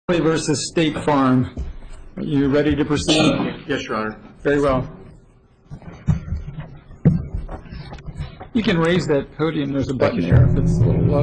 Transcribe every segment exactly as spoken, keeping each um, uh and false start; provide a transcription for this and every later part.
Versus State Farm. Are you ready to proceed? Yes, Your Honor. Very well. You can raise that podium. There's a button there if it's a little low.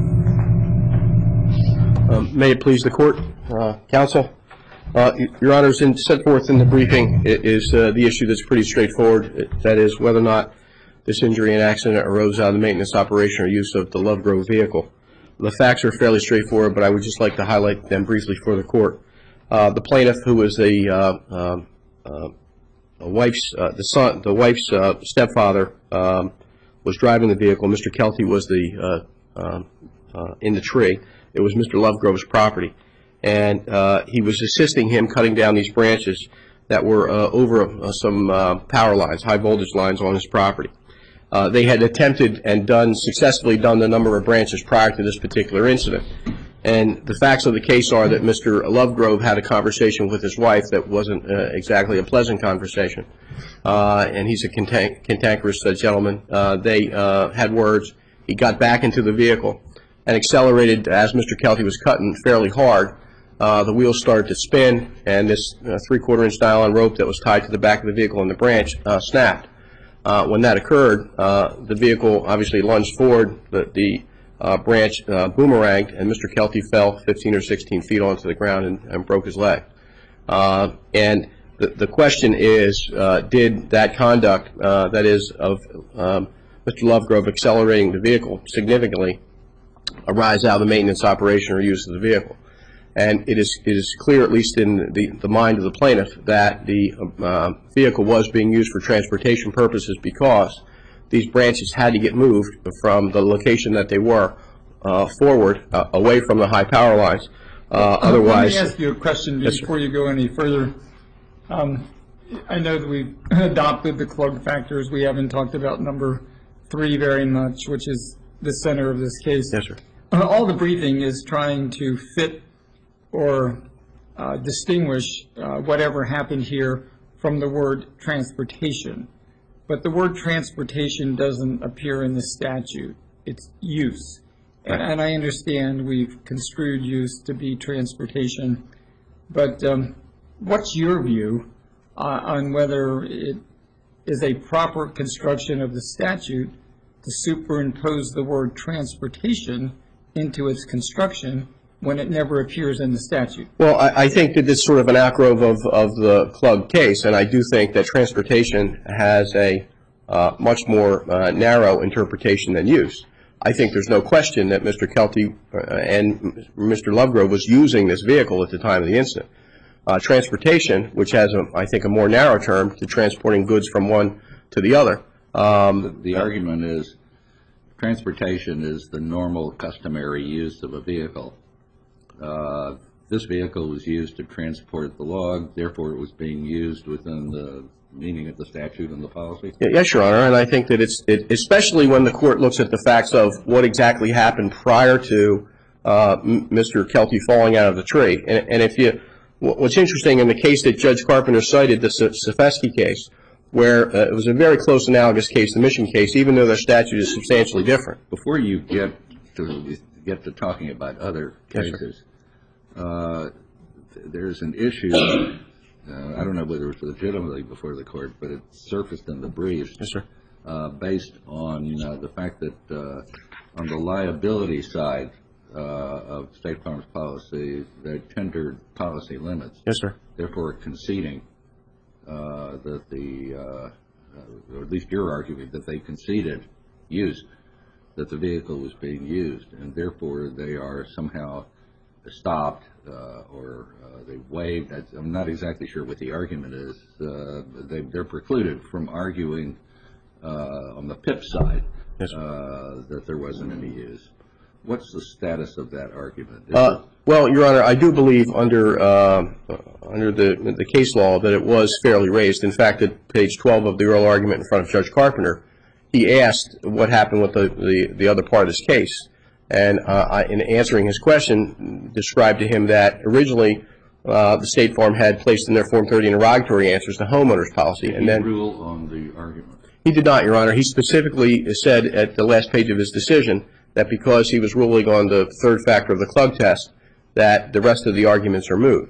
Um, may it please the Court, uh, Counsel. Uh, Your Honor, in set forth in the briefing is uh, the issue that's pretty straightforward. That is whether or not this injury and accident arose out of the maintenance, operation, or use of the Lovegrove vehicle. The facts are fairly straightforward, but I would just like to highlight them briefly for the Court. Uh, the plaintiff, who was a, uh, uh, uh, a wife's, uh, the son, the wife's uh, stepfather, um, was driving the vehicle. Mister Kelty was the uh, uh, uh, in the tree. It was Mister Lovegrove's property, and uh, he was assisting him cutting down these branches that were uh, over uh, some uh, power lines, high voltage lines on his property. Uh, they had attempted and done successfully done the number of branches prior to this particular incident. And the facts of the case are that Mister Lovegrove had a conversation with his wife that wasn't uh, exactly a pleasant conversation. Uh, and he's a cantank cantankerous uh, gentleman. Uh, they uh, had words. He got back into the vehicle and accelerated as Mister Kelty was cutting fairly hard. Uh, the wheels started to spin, and this uh, three-quarter inch nylon rope that was tied to the back of the vehicle in the branch uh, snapped. Uh, when that occurred, uh, the vehicle obviously lunged forward, the, the uh, branch uh, boomeranged, and Mister Kelty fell fifteen or sixteen feet onto the ground and, and broke his leg. Uh, and the, the question is, uh, did that conduct, uh, that is, of um, Mister Lovegrove accelerating the vehicle significantly, arise out of the maintenance, operation, or use of the vehicle? And it is, it is clear, at least in the, the mind of the plaintiff, that the uh, vehicle was being used for transportation purposes because these branches had to get moved from the location that they were uh, forward, uh, away from the high power lines. Uh, otherwise, let me ask you a question before you go any further. Um, I know that we've adopted the Klug factors. We haven't talked about number three very much, which is the center of this case. Yes, sir. Uh, all the briefing is trying to fit or uh, distinguish uh, whatever happened here from the word transportation. But the word transportation doesn't appear in the statute. It's use. And, and I understand we've construed use to be transportation. But um, what's your view uh, on whether it is a proper construction of the statute to superimpose the word transportation into its construction when it never appears in the statute? Well, I, I think that it's sort of an outgrowth of, of the Klug case, and I do think that transportation has a uh, much more uh, narrow interpretation than use. I think there's no question that Mister Kelty uh, and Mister Lovegrove was using this vehicle at the time of the incident. Uh, transportation, which has, a, I think, a more narrow term to transporting goods from one to the other. Um, the, the argument is transportation is the normal, customary use of a vehicle. Uh, this vehicle was used to transport the log, therefore it was being used within the meaning of the statute and the policy? Yes, Your Honor, and I think that it's, it, especially when the court looks at the facts of what exactly happened prior to uh, Mister Kelty falling out of the tree. And, and if you, what's interesting in the case that Judge Carpenter cited, the Safesky case, where uh, it was a very close analogous case, the Mission case, even though their statute is substantially different. Before you get to get to talking about other cases, yes, uh, there's an issue, uh, I don't know whether it's legitimately before the court, but it surfaced in the briefs. Yes, sir. Uh, based on uh, the fact that uh, on the liability side uh, of State Farm's policy, they tendered policy limits. Yes, sir. Therefore conceding uh, that the, uh, or at least you're arguing that they conceded use, that the vehicle was being used, and therefore they are somehow stopped uh, or uh, they waived. I'm not exactly sure what the argument is. Uh, they, they're precluded from arguing uh, on the P I P side yes, uh, that there wasn't any use. What's the status of that argument? Uh, well, Your Honor, I do believe under uh, under the the case law that it was fairly raised. In fact, at page twelve of the oral argument in front of Judge Carpenter, he asked what happened with the, the, the other part of this case. And uh, I, in answering his question, described to him that originally uh, the State Farm had placed in their Form thirty interrogatory answers the homeowner's policy. Did and he then rule on the argument? He did not, Your Honor. He specifically said at the last page of his decision that because he was ruling on the third factor of the Klug test, that the rest of the arguments are moot.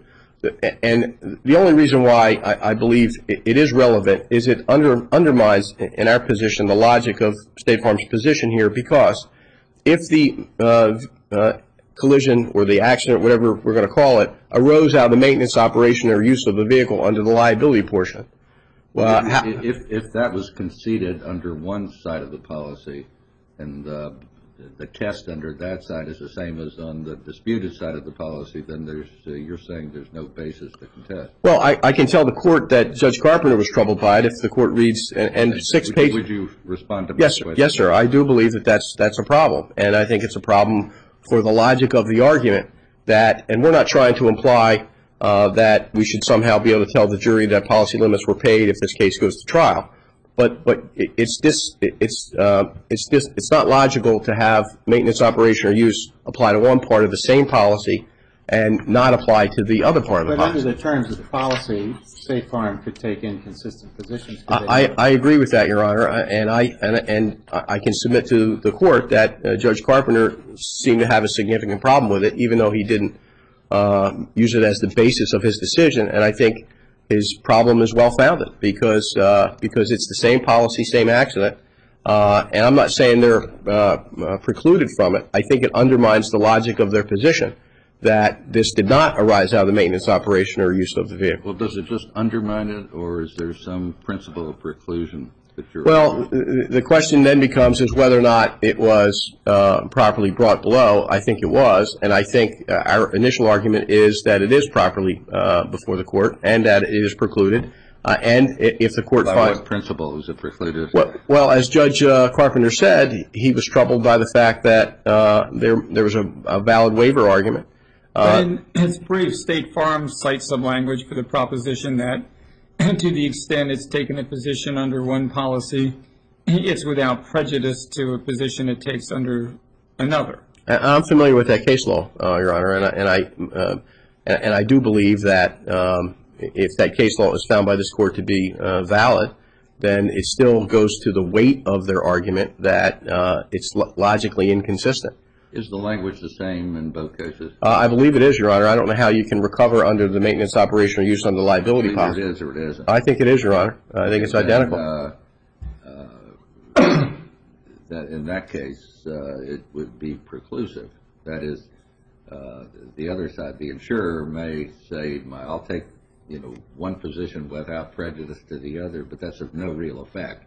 And the only reason why I, I believe it, it is relevant is it under, undermines, in our position, the logic of State Farm's position here, because if the uh, uh, collision or the accident, whatever we're going to call it, arose out of the maintenance, operation, or use of the vehicle under the liability portion. Well, if, if, if that was conceded under one side of the policy, and uh, the test under that side is the same as on the disputed side of the policy, then there's uh, you're saying there's no basis to contest. Well, I, I can tell the court that Judge Carpenter was troubled by it. If the court reads and, and six would, pages. Would you respond to my yes, question? Yes, sir. I do believe that that's that's a problem, and I think it's a problem for the logic of the argument that, and we're not trying to imply uh, that we should somehow be able to tell the jury that policy limits were paid if this case goes to trial. But but it's this it's uh, it's this it's not logical to have maintenance, operation, or use apply to one part of the same policy and not apply to the other part of the but policy. But under the terms of the policy, State Farm could take inconsistent positions. I, I agree with that, Your Honor, and I and, and I can submit to the court that uh, Judge Carpenter seemed to have a significant problem with it, even though he didn't uh, use it as the basis of his decision. And I think his problem is well-founded because uh, because it's the same policy, same accident, uh, and I'm not saying they're uh, uh, precluded from it. I think it undermines the logic of their position that this did not arise out of the maintenance, operation, or use of the vehicle. Well, does it just undermine it, or is there some principle of preclusion that you're Well, the question then becomes is whether or not it was uh, properly brought below. I think it was, and I think uh, our initial argument is that it is properly uh, before the court and that it is precluded. Uh, and if the court By finds what principle is it precluded? well, well, as Judge uh, Carpenter said, he was troubled by the fact that uh, there there was a, a valid waiver argument. Uh, In its brief, State Farm cites some language for the proposition that to the extent it's taken a position under one policy, it's without prejudice to a position it takes under another. I'm familiar with that case law, uh, Your Honor, and I, and I, uh, and, and I do believe that um, if that case law is found by this court to be uh, valid, then it still goes to the weight of their argument that uh, it's lo- logically inconsistent. Is the language the same in both cases? Uh, I believe it is, Your Honor. I don't know how you can recover under the maintenance, operation, or use under liability Either policy. it is or it isn't. I think it is, Your Honor. I think it's identical. And, uh, uh, that in that case, uh, it would be preclusive. That is, uh, the other side, the insurer may say, I'll take, you know, one position without prejudice to the other, but that's of no real effect.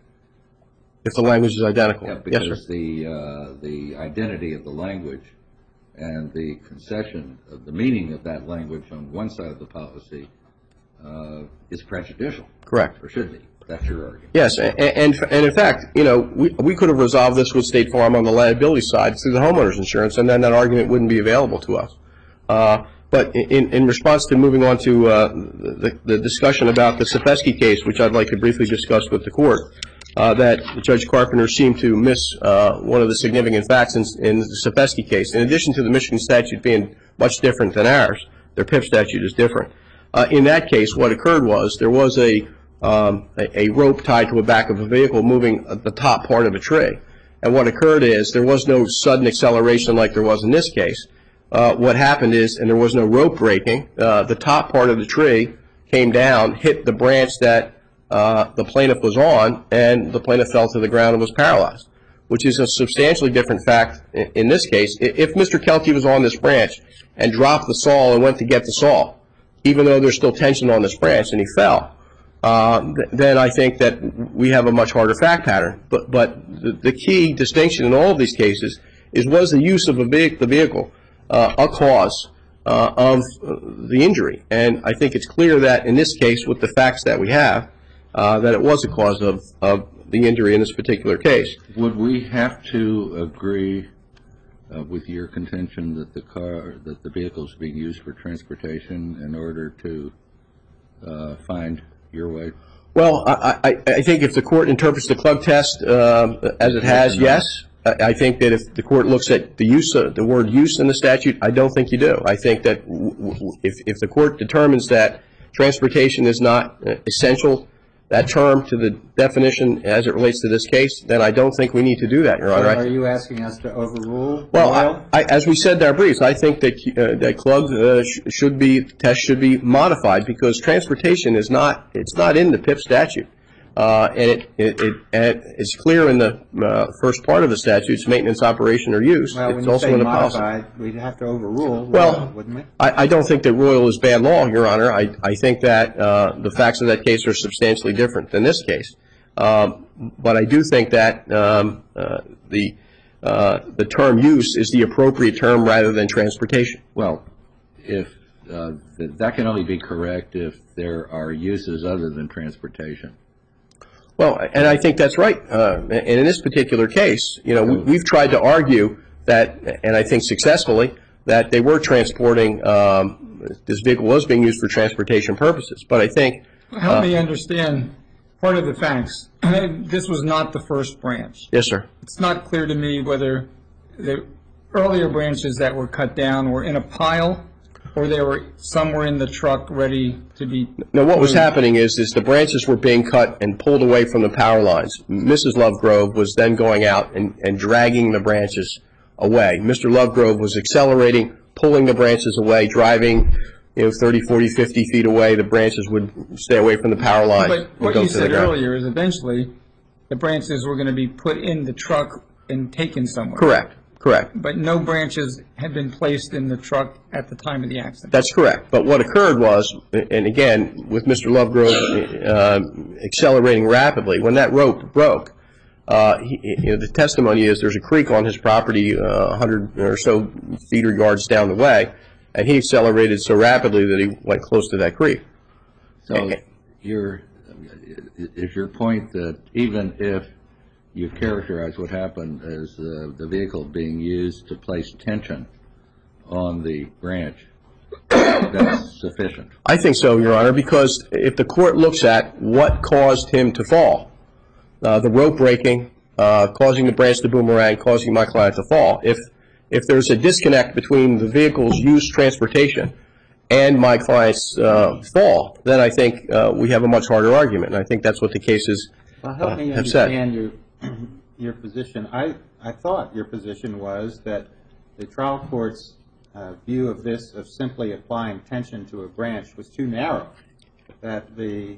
If the language is identical. Yeah, Yes, because sir. the uh, the identity of the language and the concession of the meaning of that language on one side of the policy uh, is prejudicial. Correct. Or should be. That's your argument. Yes, and, and, and in fact, you know, we, we could have resolved this with State Farm on the liability side through the homeowner's insurance, and then that argument wouldn't be available to us. Uh, but in, in response to moving on to uh, the, the discussion about the Safesky case, which I'd like to briefly discuss with the court, uh, that Judge Carpenter seemed to miss uh, one of the significant facts in, in the Safesky case. In addition to the Michigan statute being much different than ours, their P I P statute is different. Uh, in that case, what occurred was there was a Um, a, a rope tied to the back of a vehicle moving the top part of a tree. And what occurred is there was no sudden acceleration like there was in this case. Uh, what happened is, and there was no rope breaking, uh, the top part of the tree came down, hit the branch that uh, the plaintiff was on, and the plaintiff fell to the ground and was paralyzed, which is a substantially different fact in, in this case. If Mister Kelty was on this branch and dropped the saw and went to get the saw, even though there's still tension on this branch and he fell, Uh, th- then I think that we have a much harder fact pattern. But, but the, the key distinction in all of these cases is, was the use of a ve- the vehicle uh, a cause uh, of uh, the injury? And I think it's clear that in this case, with the facts that we have, uh, that it was a cause of, of the injury in this particular case. Would we have to agree uh, with your contention that the car, that the vehicle is being used for transportation in order to uh, find your way? Well, I, I, I think if the court interprets the Klug test um, as it has, yes. I, I think that if the court looks at the use of the word use in the statute, I don't think you do. I think that w- w- if, if the court determines that transportation is not uh, essential that term to the definition as it relates to this case, then I don't think we need to do that, Your Honor. Are you asking us to overrule Well, Royal? I, I, as we said in our briefs, I think that uh, that clubs uh, sh should be tests should be modified because transportation is not it's not in the P I P statute, uh, and it it, it and it's clear in the uh, first part of the statute, it's maintenance, operation, or use. Well, it's when you also say in the policy. modified, we'd have to overrule Well, Royal, wouldn't we? I, I don't think that Royal is bad law, Your Honor. I, I think that uh, the facts of that case are substantially different than this case. Um, but I do think that um, uh, the uh, the term use is the appropriate term rather than transportation. Well, if uh, th that can only be correct if there are uses other than transportation. Well, and I think that's right. Uh, and in this particular case, you know, we, we've tried to argue that, and I think successfully, that they were transporting, um, this vehicle was being used for transportation purposes. But I think... Help uh, me understand part of the facts. This was not the first branch. Yes, sir. It's not clear to me whether the earlier branches that were cut down were in a pile or they were somewhere in the truck ready to be... Now, what was happening is, is the branches were being cut and pulled away from the power lines. Missus Lovegrove was then going out and, and dragging the branches away. Mister Lovegrove was accelerating, pulling the branches away, driving, you know, thirty, forty, fifty feet away. The branches would stay away from the power lines. But what go you to the said ground. earlier is eventually the branches were going to be put in the truck and taken somewhere. Correct. Correct. But no branches had been placed in the truck at the time of the accident. That's correct. But what occurred was, and again, with Mister Lovegrove uh, accelerating rapidly, when that rope broke, uh, he, you know, the testimony is there's a creek on his property uh, one hundred or so feet or yards down the way, and he accelerated so rapidly that he went close to that creek. So your, is your point that even if you characterize what happened as uh, the vehicle being used to place tension on the branch, that's sufficient? I think so, Your Honor, because if the court looks at what caused him to fall, uh, the rope breaking, uh, causing the branch to boomerang, causing my client to fall, if if there's a disconnect between the vehicle's use, transportation, and my client's uh, fall, then I think uh, we have a much harder argument, and I think that's what the cases Well, help uh, me have said. understand your your position. I, I thought your position was that the trial court's uh, view of this, of simply applying tension to a branch, was too narrow, that the,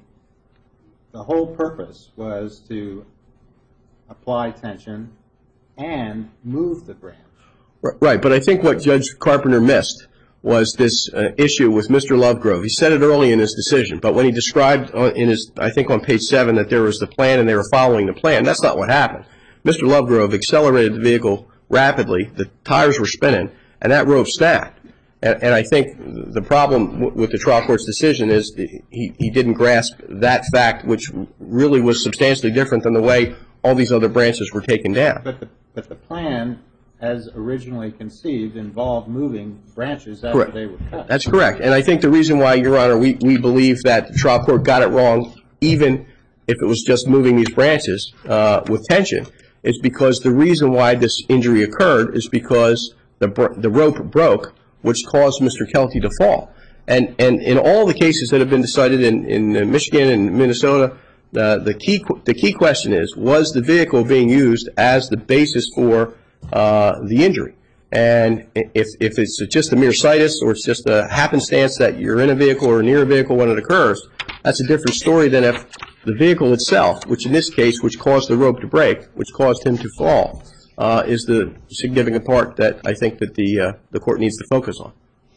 the whole purpose was to apply tension and move the branch. Right, but I think what Judge Carpenter missed was this uh, issue with Mister Lovegrove. He said it early in his decision, but when he described uh, in his, I think on page seven, that there was the plan and they were following the plan, that's not what happened. Mister Lovegrove accelerated the vehicle rapidly, the tires were spinning, and that rope snapped. And, and I think the problem w with the trial court's decision is he, he didn't grasp that fact, which really was substantially different than the way all these other branches were taken down. But the, but the plan, as originally conceived, involved moving branches after Correct. they were cut. That's correct. And I think the reason why, Your Honor, we, we believe that the trial court got it wrong, even if it was just moving these branches uh, with tension, is because the reason why this injury occurred is because the, br the rope broke, which caused Mister Kelty to fall. And, and in all the cases that have been decided in, in Michigan and Minnesota, uh, the, key, the key question is, was the vehicle being used as the basis for uh, the injury? And if, if it's just a mere situs or it's just a happenstance that you're in a vehicle or near a vehicle when it occurs, that's a different story than if the vehicle itself, which in this case, which caused the rope to break, which caused him to fall, uh, is the significant part that I think that the, uh, the court needs to focus on.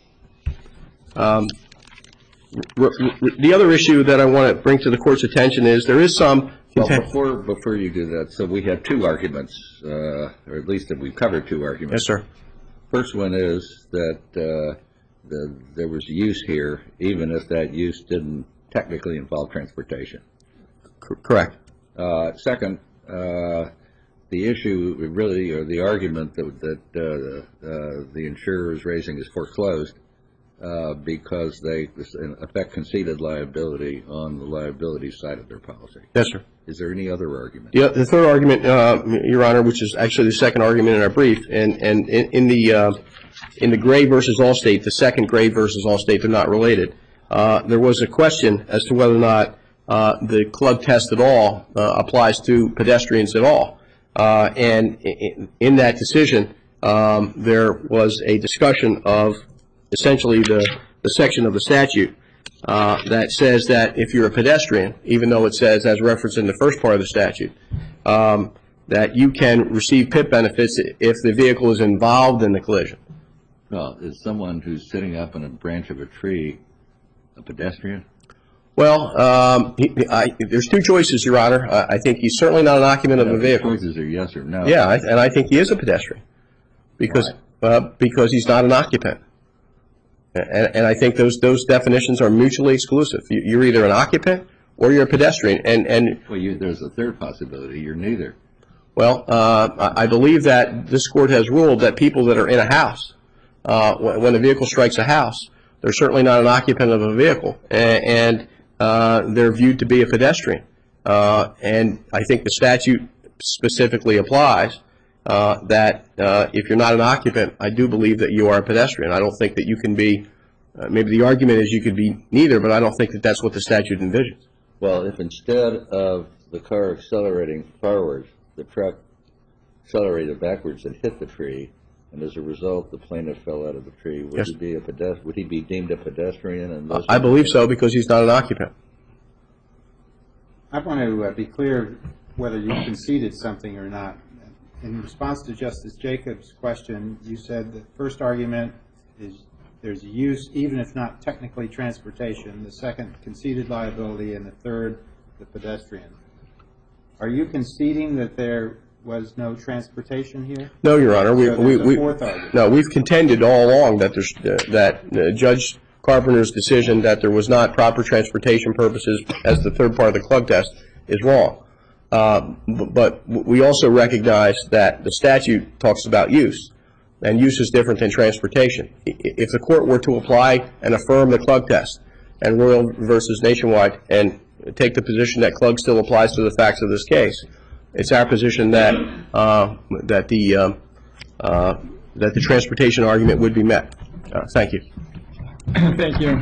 Um, r r the other issue that I want to bring to the court's attention is there is some... Well, before, before you do that, so we have two arguments, uh, or at least that we've covered two arguments. Yes, sir. First one is that uh, the, there was use here, even if that use didn't technically involve transportation. C correct. Uh, second, uh, the issue really, or the argument that, that uh, uh, the insurer is raising is foreclosed uh, because they, in effect, conceded liability on the liability side of their policy. Yes, sir. Is there any other argument? Yeah, the third argument, uh, Your Honor, which is actually the second argument in our brief, and, and in, in the uh, in the Gray versus Allstate, the second Gray versus Allstate, they're not related. Uh, there was a question as to whether or not uh, the Klug test at all uh, applies to pedestrians at all. Uh, and in, in that decision, um, there was a discussion of essentially the, the section of the statute uh, that says that if you're a pedestrian, even though it says, as referenced in the first part of the statute, um, that you can receive P I P benefits if the vehicle is involved in the collision. Well, is someone who's sitting up in a branch of a tree a pedestrian? Well, um, he, I, there's two choices, Your Honor. I, I think he's certainly not an occupant of No, the vehicle. The choices are yes or no. Yeah, I, and I think he is a pedestrian because uh, because he's not an occupant. And, and I think those those definitions are mutually exclusive. You, you're either an occupant or you're a pedestrian. And and Well, you, there's a third possibility. You're neither. well, uh, I I believe that this court has ruled that people that are in a house, uh, when, when a vehicle strikes a house, they're certainly not an occupant of a vehicle, and, and uh, they're viewed to be a pedestrian. Uh, and I think the statute specifically applies uh, that uh, if you're not an occupant, I do believe that you are a pedestrian. I don't think that you can be, uh, maybe the argument is you could be neither, but I don't think that that's what the statute envisions. Well, if instead of the car accelerating forward, the truck accelerated backwards and hit the tree, and as a result the plaintiff fell out of the tree, would Yes. he be a pedest- Would he be deemed a pedestrian? And those I believe so because he's not an occupant. I want to uh, be clear whether you conceded something or not. In response to Justice Jacobs' question, you said the first argument is there's a use, even if not technically transportation. The second, conceded liability, and the third, the pedestrian. Are you conceding that there was no transportation here? No, Your Honor. We, So we, there's a we, fourth argument. no, we've contended all along that there's uh, that uh, Judge Carpenter's decision that there was not proper transportation purposes as the third part of the Klug test is wrong. Uh, b- but we also recognize that the statute talks about use, and use is different than transportation. I- If the court were to apply and affirm the Klug test and Royal versus Nationwide and take the position that Klug still applies to the facts of this case, it's our position that uh, that the um, uh, that the transportation argument would be met. Uh, thank you. Thank you.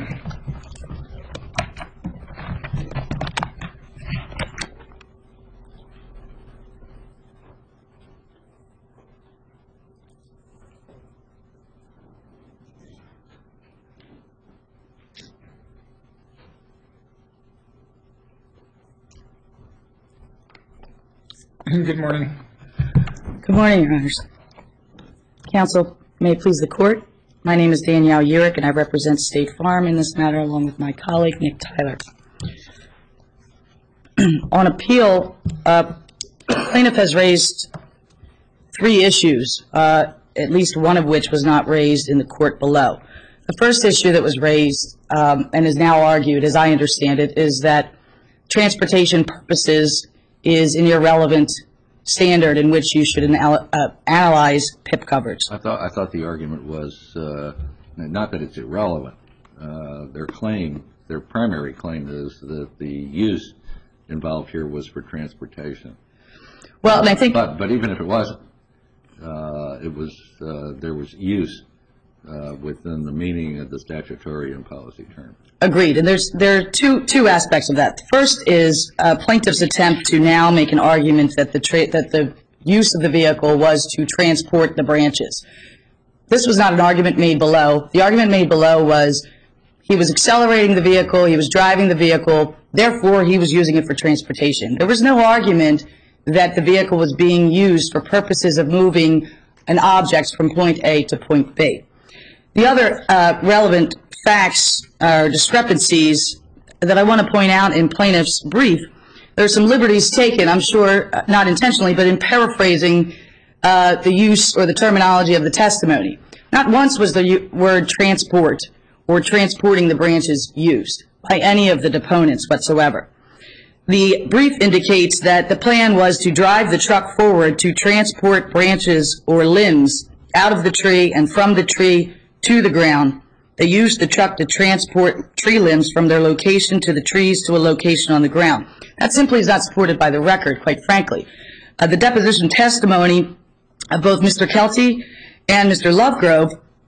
Good morning. Good morning, Your Honors. Counsel, may it please the Court, my name is Danielle Urick, and I represent State Farm in this matter along with my colleague, Nick Tyler. On appeal, uh, plaintiff has raised three issues, uh, at least one of which was not raised in the court below. The first issue that was raised um, and is now argued, as I understand it, is that transportation purposes is an irrelevant standard in which you should anal- uh, analyze P I P coverage. I thought I thought the argument was uh, not that it's irrelevant. Uh, their claim, their primary claim, is that the use involved here was for transportation. Well, and I think, But but even if it wasn't, uh, it was uh, there was use uh, within the meaning of the statutory and policy terms. agreed, and there's there are two two aspects of that. The first is uh, plaintiff's attempt to now make an argument that the tra- that the use of the vehicle was to transport the branches. This was not an argument made below. The argument made below was he was accelerating the vehicle, he was driving the vehicle, therefore he was using it for transportation. There was no argument that the vehicle was being used for purposes of moving an object from point A to point B. The other uh, relevant facts or discrepancies that I want to point out in plaintiff's brief, there are some liberties taken, I'm sure not intentionally, but in paraphrasing uh, the use or the terminology of the testimony. Not once was the u- word transport or transporting the branches used by any of the deponents whatsoever. The brief indicates that the plan was to drive the truck forward to transport branches or limbs out of the tree and from the tree to the ground. They used the truck to transport tree limbs from their location to the trees to a location on the ground. That simply is not supported by the record, quite frankly. Uh, the deposition testimony of both Mister Kelty and Mister Lovegrove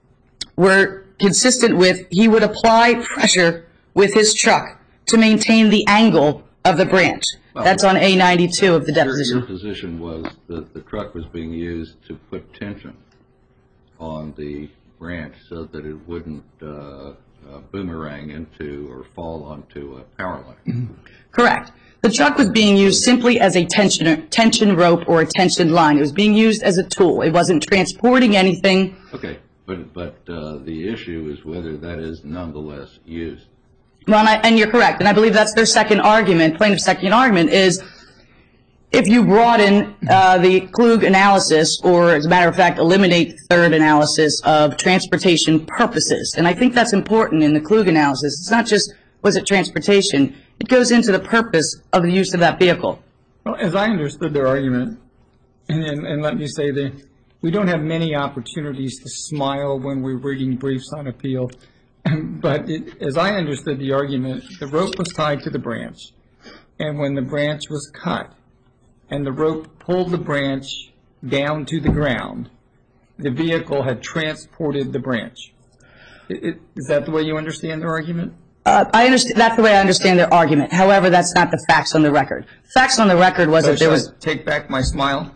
were consistent with he would apply pressure with his truck to maintain the angle of the branch. That's on A ninety-two of the Your, deposition. your position was that the truck was being used to put tension on the branch so that it wouldn't uh, uh, boomerang into or fall onto a power line. Correct. The truck was being used simply as a tension, tension rope or a tension line. It was being used as a tool. It wasn't transporting anything. Okay, but but uh, the issue is whether that is nonetheless used. Well, and, I, and you're correct, and I believe that's their second argument, plaintiff's second argument, is if you broaden uh, the Klug analysis, or as a matter of fact, eliminate the third analysis of transportation purposes, and I think that's important in the Klug analysis. It's not just, was it transportation? It goes into the purpose of the use of that vehicle. Well, as I understood their argument, and, and, and let me say that we don't have many opportunities to smile when we're reading briefs on appeal, but it, as I understood the argument, the rope was tied to the branch, and when the branch was cut, and the rope pulled the branch down to the ground, the vehicle had transported the branch. It, it, is that the way you understand their argument? Uh, I understand. That's the way I understand their argument. However, that's not the facts on the record. Facts on the record was So that there should was I take back my smile?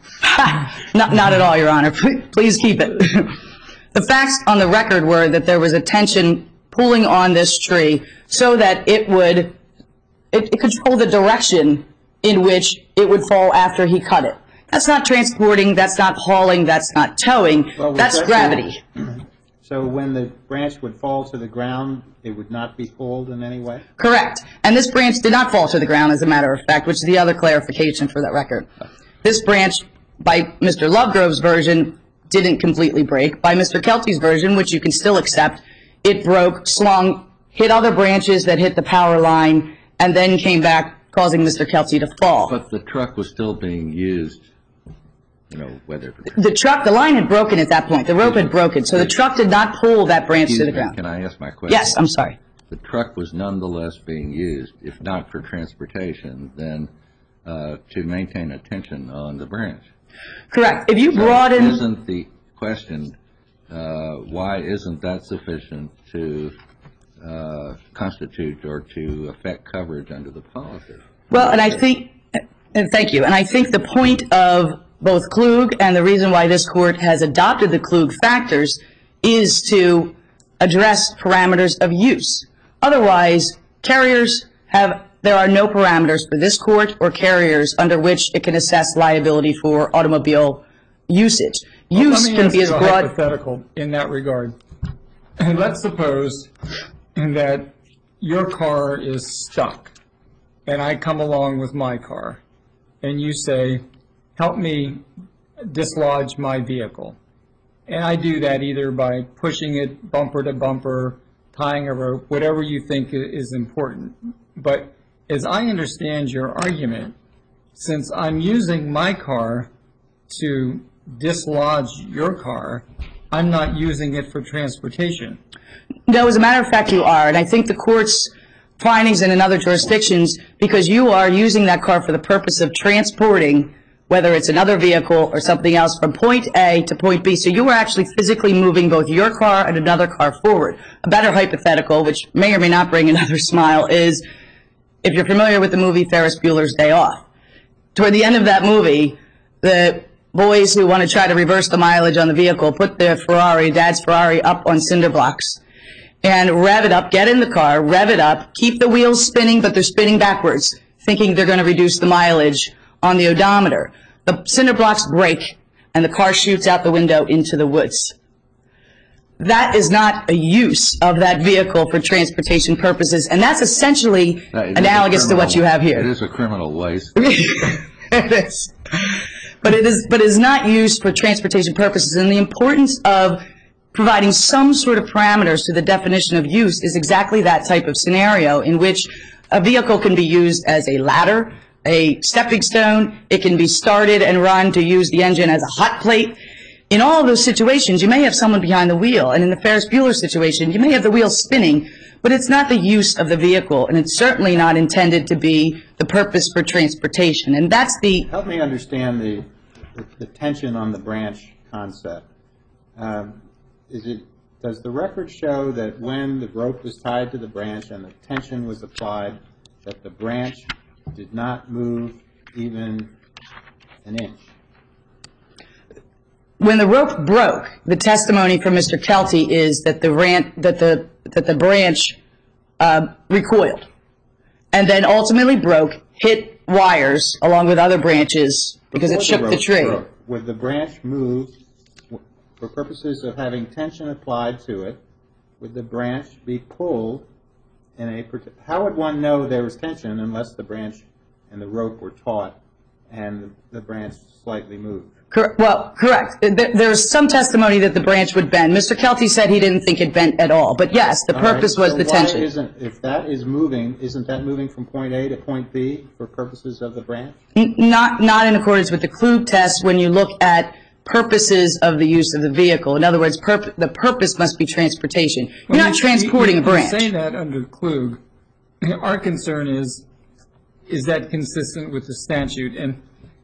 not not at all, Your Honor. Please keep it. The facts on the record were that there was a tension pulling on this tree so that it would it, it control the direction in which it would fall after he cut it. That's not transporting. That's not hauling. That's not towing. Well, was that's that gravity. the- So when the branch would fall to the ground, it would not be pulled in any way? Correct. And this branch did not fall to the ground, as a matter of fact, which is the other clarification for that record. This branch, by Mister Lovegrove's version, didn't completely break. By Mister Kelty's version, which you can still accept, it broke, slung, hit other branches that hit the power line, and then came back, causing Mister Kelty to fall. But the truck was still being used, you know, whether... The truck, the line had broken at that point. The rope had broken, so the truck did not pull that branch to Excuse the me, ground. Can I ask my question? Yes, I'm sorry. The truck was nonetheless being used, if not for transportation, then uh, to maintain a tension on the branch. Correct. If you So brought in... Isn't the question, uh, why isn't that sufficient to uh, constitute or to affect coverage under the policy? Well, and I think, and thank you, and I think the point of both Klug and the reason why this court has adopted the Klug factors is to address parameters of use. Otherwise, carriers have, there are no parameters for this court or carriers under which it can assess liability for automobile usage. Use Let me can ask be as you a broad. hypothetical in that regard. And let's suppose that your car is stuck, and I come along with my car, and you say, help me dislodge my vehicle. And I do that either by pushing it bumper to bumper, tying a rope, whatever you think is important. But as I understand your argument, since I'm using my car to dislodge your car, I'm not using it for transportation. No, as a matter of fact, you are. And I think the court's findings in other jurisdictions, because you are using that car for the purpose of transporting, whether it's another vehicle or something else, from point A to point B. So you are actually physically moving both your car and another car forward. A better hypothetical, which may or may not bring another smile, is if you're familiar with the movie Ferris Bueller's Day Off. Toward the end of that movie, the boys who want to try to reverse the mileage on the vehicle put their Ferrari, Dad's Ferrari, up on cinder blocks and rev it up, get in the car, rev it up, keep the wheels spinning, but they're spinning backwards, thinking they're going to reduce the mileage on the odometer. The cinder blocks break, and the car shoots out the window into the woods. That is not a use of that vehicle for transportation purposes, and that's essentially Uh, it is analogous a to what you have here. It is a criminal waste. It is. But it is, but it is not used for transportation purposes, and the importance of providing some sort of parameters to the definition of use is exactly that type of scenario in which a vehicle can be used as a ladder, a stepping stone, it can be started and run to use the engine as a hot plate. In all of those situations, you may have someone behind the wheel, and in the Ferris Bueller situation, you may have the wheel spinning, but it's not the use of the vehicle, and it's certainly not intended to be the purpose for transportation. And that's the... Help me understand the, the, the tension on the branch concept. Um, is it, does the record show that when the rope was tied to the branch and the tension was applied, that the branch did not move even an inch. When the rope broke, the testimony from Mister Kelty is that the rant, that the that the branch uh, recoiled, and then ultimately broke, hit wires along with other branches because it Before shook the the rope tree. broke, would the branch move w- for purposes of having tension applied to it? Would the branch be pulled in a? parti- How would one know there was tension unless the branch and the rope were taut and the branch slightly moved? Cor- Well, correct. There- There's some testimony that the branch would bend. Mister Kelty said he didn't think it bent at all. But yes, the All right, purpose was so the why tension. isn't, if that is moving, isn't that moving from point A to point B for purposes of the branch? N- Not, not in accordance with the Klug test when you look at purposes of the use of the vehicle. In other words, purp- the purpose must be transportation. You're Well, not you- transporting you- a branch. You say that under Klug. Our concern is, is that consistent with the statute? And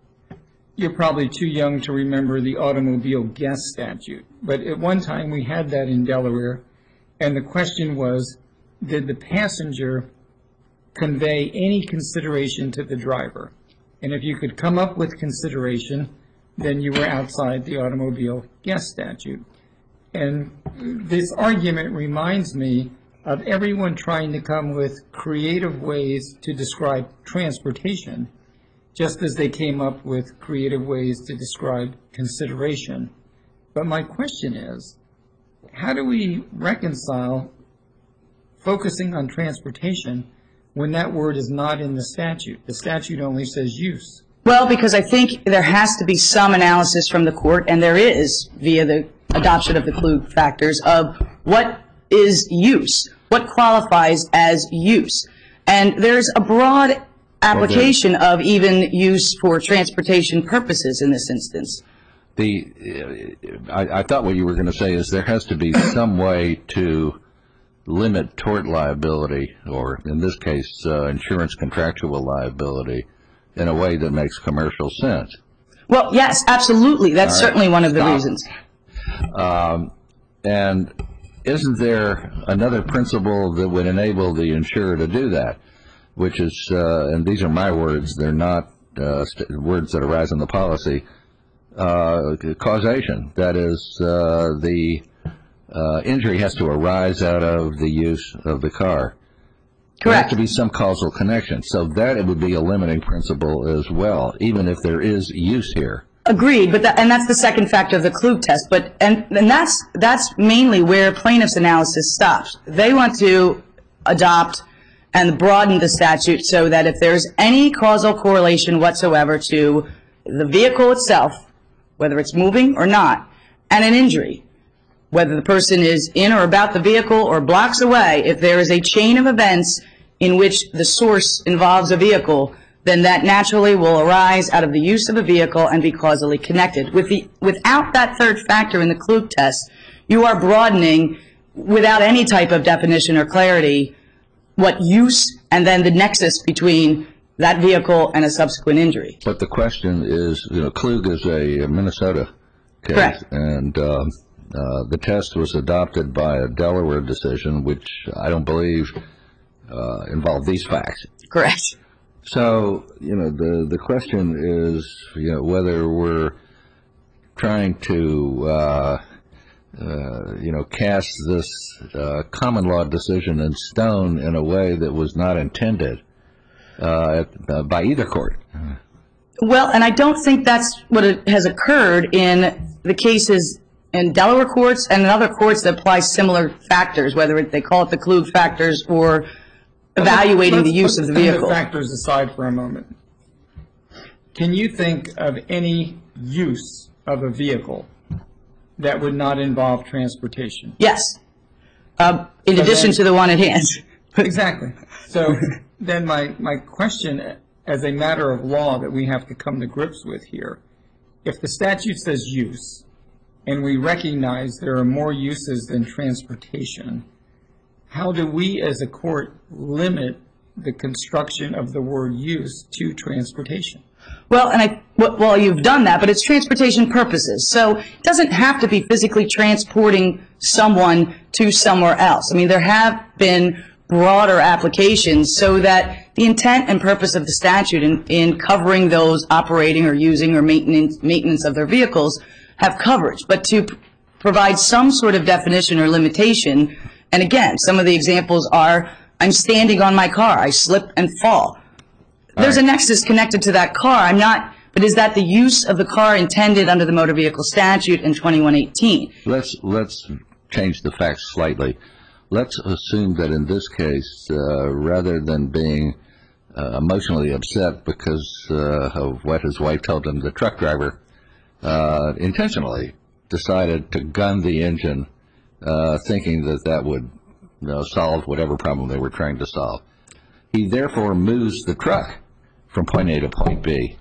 you're probably too young to remember the automobile guest statute. But at one time, we had that in Delaware, and the question was, did the passenger convey any consideration to the driver? And if you could come up with consideration, then you were outside the automobile guest statute. And this argument reminds me of everyone trying to come with creative ways to describe transportation, just as they came up with creative ways to describe consideration. But my question is, how do we reconcile focusing on transportation when that word is not in the statute? The statute only says use. Well, because I think there has to be some analysis from the court, and there is via the adoption of the Klug factors, of what is use, what qualifies as use. And there's a broad application of even use for transportation purposes in this instance. The, uh, I, I thought what you were going to say is there has to be some way to limit tort liability, or in this case, uh, insurance contractual liability, in a way that makes commercial sense. Well, yes, absolutely. That's All right. certainly one of the Stop. reasons. Um, and isn't there another principle that would enable the insurer to do that, which is, uh, and these are my words, they're not uh, st- words that arise in the policy, uh, causation. That is, uh, the uh, injury has to arise out of the use of the car. There has Correct. to be some causal connection. So that it would be a limiting principle as well, even if there is use here. Agreed, but that, and that's the second factor of the Klug test. But and and that's that's mainly where plaintiff's analysis stops. They want to adopt and broaden the statute so that if there's any causal correlation whatsoever to the vehicle itself, whether it's moving or not, and an injury, whether the person is in or about the vehicle or blocks away, if there is a chain of events in which the source involves a vehicle, then that naturally will arise out of the use of a vehicle and be causally connected. With the, without that third factor in the Klug test, you are broadening, without any type of definition or clarity, what use and then the nexus between that vehicle and a subsequent injury. But the question is, you know, Klug is a Minnesota case. Correct. And um, uh, the test was adopted by a Delaware decision, which I don't believe uh, involved these facts. Correct. So, you know, the, the question is, you know, whether we're trying to, uh, uh, you know, cast this uh, common law decision in stone in a way that was not intended uh, uh, by either court. Well, and I don't think that's what it has occurred in the cases in Delaware courts and in other courts that apply similar factors, whether it, they call it the Klug factors or evaluating the use of the vehicle. Let's put the factors aside for a moment. Can you think of any use of a vehicle that would not involve transportation? Yes. Um, in addition to the one at hand. Exactly. So then my, my question as a matter of law that we have to come to grips with here, if the statute says use, and we recognize there are more uses than transportation, how do we as a court limit the construction of the word use to transportation? Well, and I, well, you've done that, but it's transportation purposes. So it doesn't have to be physically transporting someone to somewhere else. I mean, there have been broader applications so that The intent and purpose of the statute in, in covering those operating or using or maintenance, maintenance of their vehicles have coverage. But to p- provide some sort of definition or limitation, and again, some of the examples are, I'm standing on my car, I slip and fall. There's a nexus connected to that car. I'm not, but is that the use of the car intended under the motor vehicle statute in twenty-one eighteen? Let's, let's change the facts slightly. Let's assume that in this case, uh, rather than being uh, emotionally upset because uh, of what his wife told him, the truck driver uh, intentionally decided to gun the engine, uh, thinking that that would you know, solve whatever problem they were trying to solve. He therefore moves the truck from point A to point B.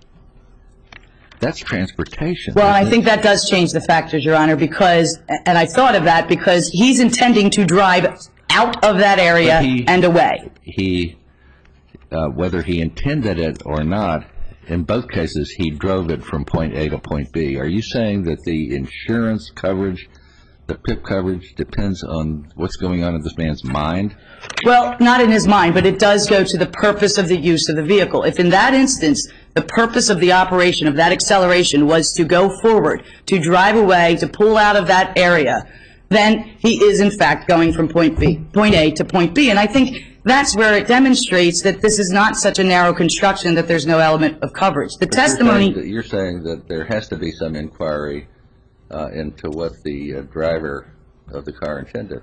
That's transportation. Well, I isn't it? think that does change the factors, Your Honor, because, and I thought of that because he's intending to drive out of that area But he- and away. He, uh, whether he intended it or not, in both cases, he drove it from point A to point B. Are you saying that the insurance coverage, the P I P coverage, depends on what's going on in this man's mind? Well, not in his mind, but it does go to the purpose of the use of the vehicle. If in that instance, the purpose of the operation of that acceleration was to go forward, to drive away, to pull out of that area, then he is in fact going from point B, point A to point B. And I think that's where it demonstrates that this is not such a narrow construction that there's no element of coverage. The But you're testimony... saying that- You're saying that there has to be some inquiry uh, into what the uh, driver of the car intended.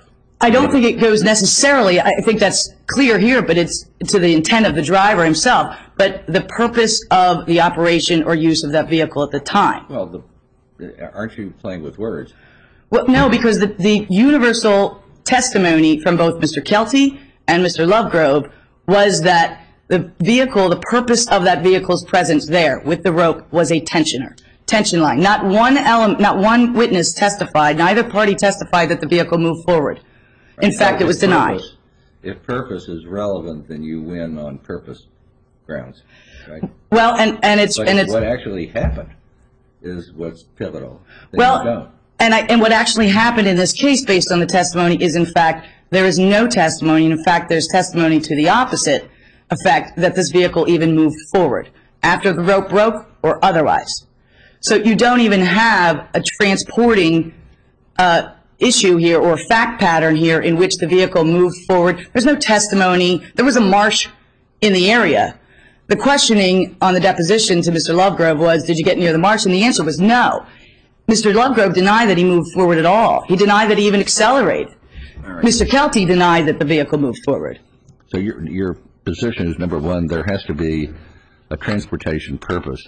I don't think it goes necessarily, I think that's clear here, but it's to the intent of the driver himself, but the purpose of the operation or use of that vehicle at the time. Well, the, aren't you playing with words? Well, no, because the, the universal testimony from both Mister Kelty and Mister Lovegrove was that the vehicle, the purpose of that vehicle's presence there with the rope was a tensioner, tension line. Not one element, not one witness testified, neither party testified that the vehicle moved forward. In fact, it was If denied. purpose- If purpose is relevant, then you win on purpose grounds, right? Well, and, and it's, But and it's, what actually happened is what's pivotal. Then you well, don't. and I, and what actually happened in this case based on the testimony is in fact, there is no testimony, and in fact, there's testimony to the opposite effect that this vehicle even moved forward after the rope broke or otherwise. So you don't even have a transporting, uh, issue here or fact pattern here in which the vehicle moved forward. There's no testimony. There was a marsh in the area. The questioning on the deposition to Mister Lovegrove was, did you get near the marsh? And the answer was no. Mister Lovegrove denied that he moved forward at all. He denied that he even accelerated. right. Mister Kelty denied that the vehicle moved forward. So your your position is, number one, there has to be a transportation purpose.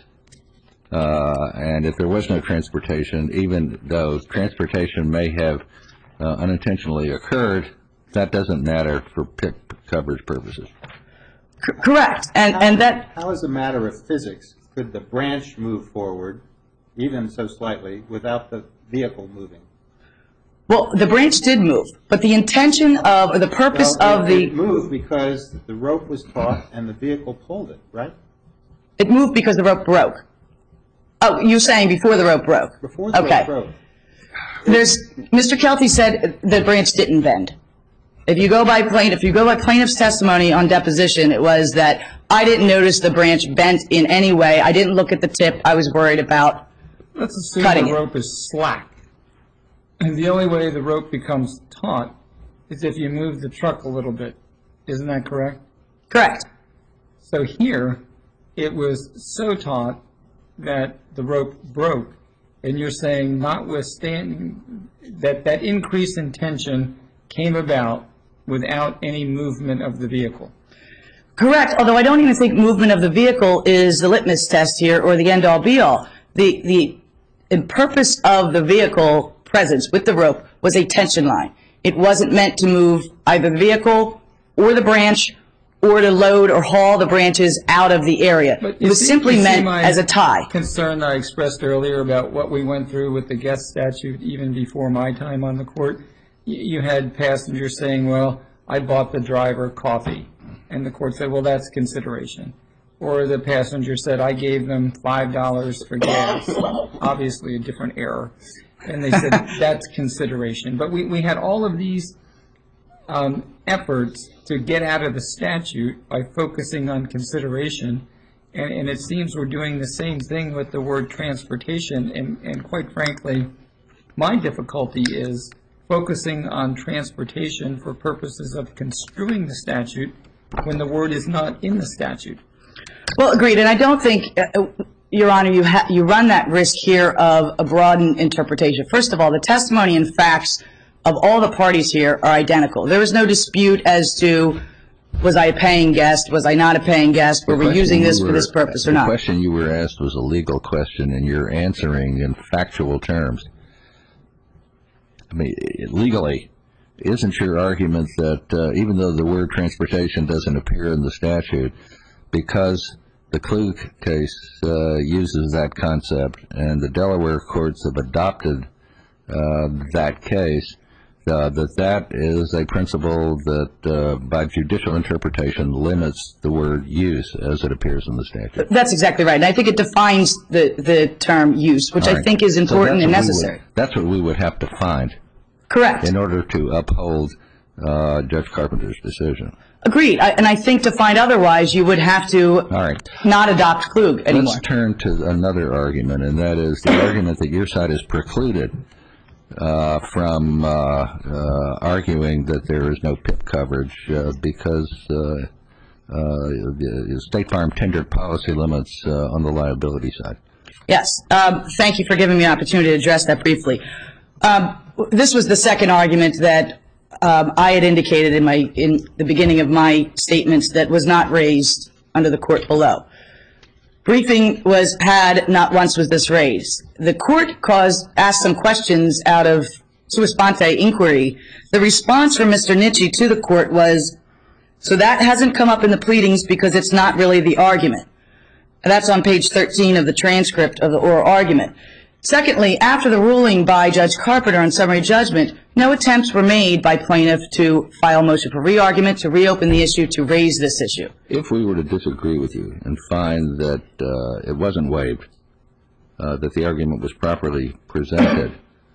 Uh, and if there was no transportation, even though transportation may have uh, unintentionally occurred, that doesn't matter for P I P coverage purposes. C- correct. And, and that, How, as a matter of physics, could the branch move forward, even so slightly, without the vehicle moving? well, the branch did move, but the intention of, or the purpose Well, of it- the, It moved because the rope was taut and the vehicle pulled it, right? it moved because the rope broke. Oh, you're saying before the rope broke? Before the Okay. rope broke. There's, Mister Kelty said the branch didn't bend. If you go by plaintiff, if you go by plaintiff's testimony on deposition, it was that I didn't notice the branch bent in any way. I didn't look at the tip. I was worried about, Let's assume Cutting the it. rope is slack. And the only way the rope becomes taut is if you move the truck a little bit. Isn't that correct? correct. So here, it was so taut that the rope broke, and you're saying notwithstanding that that increase in tension came about without any movement of the vehicle. Correct, although I don't even think movement of the vehicle is the litmus test here or the end-all be-all. The, the the purpose of the vehicle presence with the rope was a tension line. It wasn't meant to move either the vehicle or the branch or to load or haul the branches out of the area. But It you was see- simply you see meant my as a tie. concern I expressed earlier about what we went through with the guest statute even before my time on the court. Y- You had passengers saying, well, I bought the driver coffee. And the court said, well, that's consideration. Or the passenger said, I gave them five dollars for gas. Obviously a different error. And they said, that's consideration. But we, we had all of these um, efforts to get out of the statute by focusing on consideration, and, and it seems we're doing the same thing with the word transportation, and, and quite frankly, my difficulty is focusing on transportation for purposes of construing the statute when the word is not in the statute. Well, agreed, and I don't think, uh, Your Honor, you, ha you run that risk here of a broadened interpretation. First of all, the testimony and facts of all the parties here are identical. There is no dispute as to, was I a paying guest, was I not a paying guest, were we using this for this purpose or not? The question you were asked was a legal question, and you're answering in factual terms. I mean, legally, isn't your argument that uh, even though the word transportation doesn't appear in the statute, because the Klug case uh, uses that concept, and the Delaware courts have adopted uh, that case, uh, that that is a principle that, uh, by judicial interpretation, limits the word use as it appears in the statute? That's exactly right, and I think it defines the, the term use, which All I right. think is So important that's and what we necessary. would- That's what we would have to find Correct. in order to uphold uh, Judge Carpenter's decision. Agreed, I, and I think to find otherwise, you would have to All right. not adopt Klug anymore. Let's turn to another argument, and that is the argument that your side is precluded uh, from uh, uh, arguing that there is no P I P coverage uh, because uh, uh, the State Farm tendered policy limits uh, on the liability side. Yes. Um, thank you for giving me an opportunity to address that briefly. Um, this was the second argument that um, I had indicated in my in the beginning of my statements that was not raised under the court below. Briefing was had, not once was this raised. The court caused, asked some questions out of sua sponte inquiry. The response from Mister Nitsche to the court was, so that hasn't come up in the pleadings because it's not really the argument. And that's on page thirteen of the transcript of the oral argument. Secondly, after the ruling by Judge Carpenter on summary judgment, no attempts were made by plaintiff to file a motion for re-argument, to reopen the issue, to raise this issue. If we were to disagree with you and find that uh, it wasn't waived, uh, that the argument was properly presented,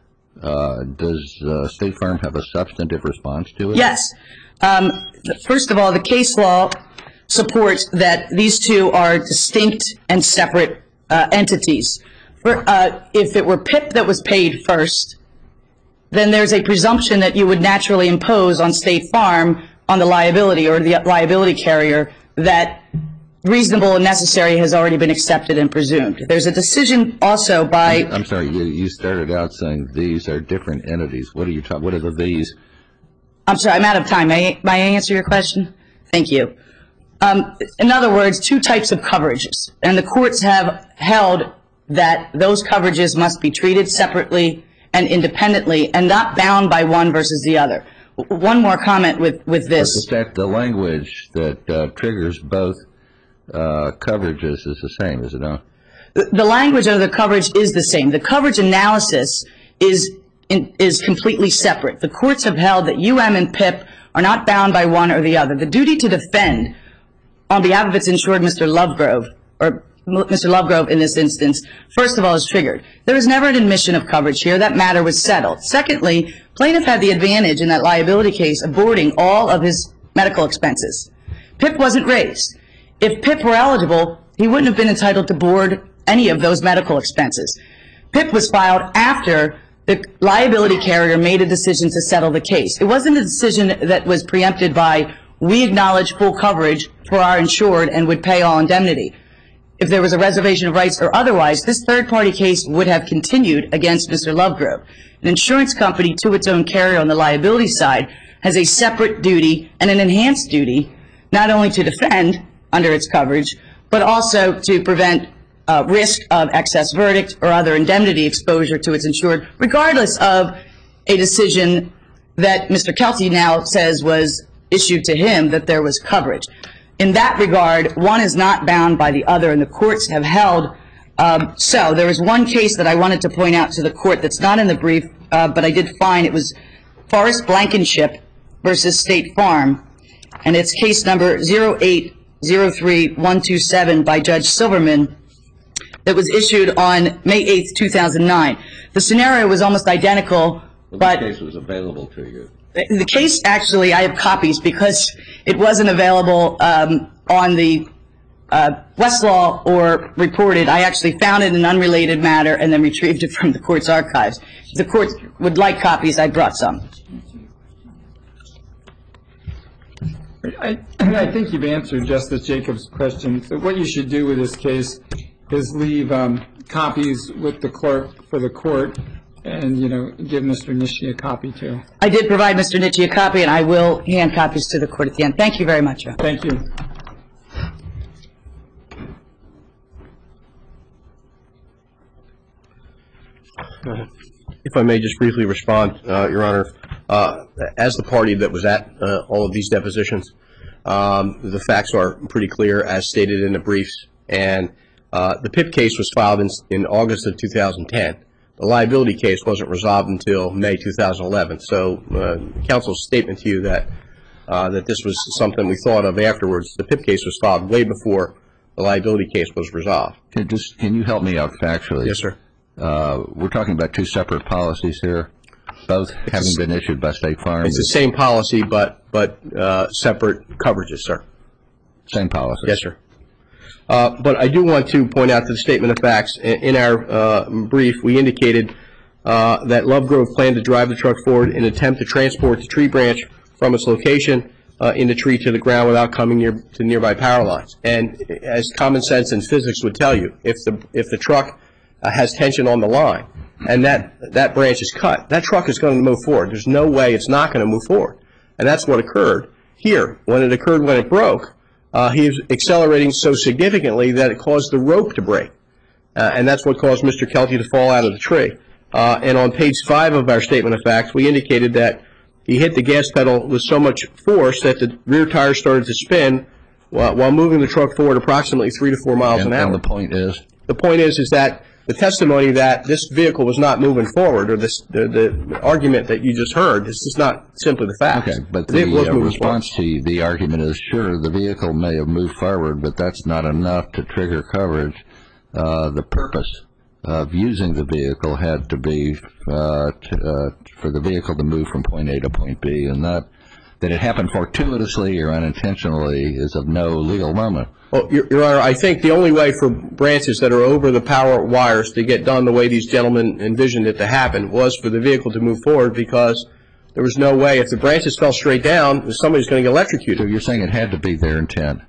uh, does uh, State Farm have a substantive response to it? Yes. Um, first of all, the case law supports that these two are distinct and separate uh, entities. For, uh, if it were P I P that was paid first, then there's a presumption that you would naturally impose on State Farm on the liability or the liability carrier that reasonable and necessary has already been accepted and presumed. There's a decision also by... I'm sorry, you, you started out saying these are different entities. What are you talking, what are the these? I'm sorry, I'm out of time. May, may I answer your question? Thank you. Um, in other words, two types of coverages, and the courts have held that those coverages must be treated separately and independently and not bound by one versus the other. One more comment with, with this. But that the language that uh, triggers both uh, coverages is the same, is it not? The, the language of the coverage is the same. The coverage analysis is, in, is completely separate. The courts have held that U M and P I P are not bound by one or the other. The duty to defend on behalf of its insured, Mister Lovegrove, or Mister Lovegrove in this instance, first of all, is triggered. There was never an admission of coverage here. That matter was settled. Secondly, plaintiff had the advantage in that liability case of boarding all of his medical expenses. P I P wasn't raised. If P I P were eligible, he wouldn't have been entitled to board any of those medical expenses. P I P was filed after the liability carrier made a decision to settle the case. It wasn't a decision that was preempted by, we acknowledge full coverage for our insured and would pay all indemnity. If there was a reservation of rights or otherwise, this third-party case would have continued against Mister Lovegrove. An insurance company to its own carrier on the liability side has a separate duty and an enhanced duty not only to defend under its coverage, but also to prevent uh, risk of excess verdict or other indemnity exposure to its insured, regardless of a decision that Mister Kelty now says was issued to him that there was coverage. In that regard, one is not bound by the other, and the courts have held um, so. There is one case that I wanted to point out to the court that's not in the brief, uh, but I did find it was Forrest Blankenship versus State Farm, and it's case number zero eight zero three one two seven by Judge Silverman that was issued on May eighth, two thousand nine. The scenario was almost identical, Well, but this case was available to you. The case, actually, I have copies because it wasn't available um, on the uh, Westlaw or reported. I actually found it in an unrelated matter and then retrieved it from the court's archives. If the court would like copies, I brought some. I, I think you've answered Justice Jacobs' question. So what you should do with this case is leave um, copies with the clerk for the court and, you know, give Mister Nishi a copy too. I did provide Mister Nishi a copy, and I will hand copies to the court at the end. Thank you very much, Your Honor. Thank you. If I may just briefly respond, uh, Your Honor, uh, as the party that was at uh, all of these depositions, um, the facts are pretty clear as stated in the briefs, and uh, the P I P case was filed in, in August of two thousand ten. The liability case wasn't resolved until May two thousand eleven. So uh, counsel's statement to you that uh, that this was something we thought of afterwards, the P I P case was filed way before the liability case was resolved. Can, just, can you help me out factually? Yes, sir. Uh, we're talking about two separate policies here, both having been issued by State Farm. It's the same policy, but but uh, separate coverages, sir. Same policy. Yes, sir. Uh, but I do want to point out to the statement of facts. In, in our uh, brief, we indicated uh, that Lovegrove planned to drive the truck forward in an attempt to transport the tree branch from its location uh, in the tree to the ground without coming near to nearby power lines. And as common sense and physics would tell you, if the if the truck uh, has tension on the line and that that branch is cut, that truck is going to move forward. There's no way it's not going to move forward. And that's what occurred here. When it occurred when it broke, Uh, he was accelerating so significantly that it caused the rope to break. Uh, and that's what caused Mister Kelty to fall out of the tree. Uh, and on page five of our statement of facts, we indicated that he hit the gas pedal with so much force that the rear tires started to spin while, while moving the truck forward approximately three to four miles and, an hour. And the point is? The point is, is that the testimony that this vehicle was not moving forward, or this, the, the argument that you just heard, this is not simply the facts. Okay, but the, the uh, response forward. to the argument is, sure, the vehicle may have moved forward, but that's not enough to trigger coverage. Uh, the purpose of using the vehicle had to be uh, to, uh, for the vehicle to move from point A to point B, and that, that it happened fortuitously or unintentionally is of no legal moment. Well, Your, Your Honor, I think the only way for branches that are over the power wires to get done the way these gentlemen envisioned it to happen was for the vehicle to move forward, because there was no way, if the branches fell straight down, somebody's going to get electrocuted. So you're saying it had to be their intent?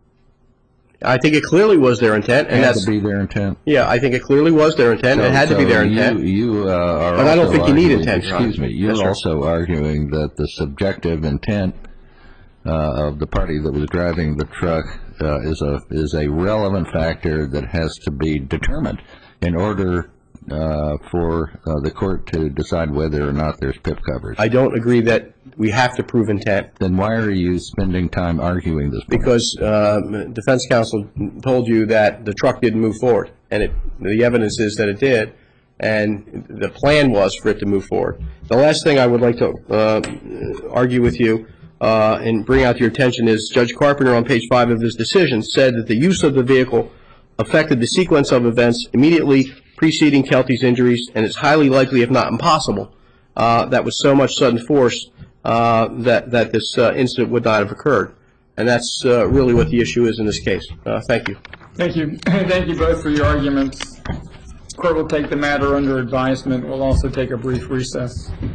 I think it clearly was their intent. It and had that's, to be their intent? Yeah, I think it clearly was their intent. So, it had so to be their you, intent. You uh, are but I don't think you need arguing, intent, excuse me, you're yes, also arguing that the subjective intent uh, of the party that was driving the truck uh, is a is a relevant factor that has to be determined in order uh, for uh, the court to decide whether or not there's P I P coverage. I don't agree that we have to prove intent. Then why are you spending time arguing this point? Because uh, defense counsel told you that the truck didn't move forward, and it, the evidence is that it did, and the plan was for it to move forward. The last thing I would like to uh, argue with you uh, and bring out to your attention is Judge Carpenter on page five of his decision said that the use of the vehicle affected the sequence of events immediately preceding Kelty's injuries, and it's highly likely, if not impossible, uh, that with so much sudden force uh, that, that this uh, incident would not have occurred. And that's uh, really what the issue is in this case. Uh, thank you. Thank you. Thank you both for your arguments. The court will take the matter under advisement. We'll also take a brief recess.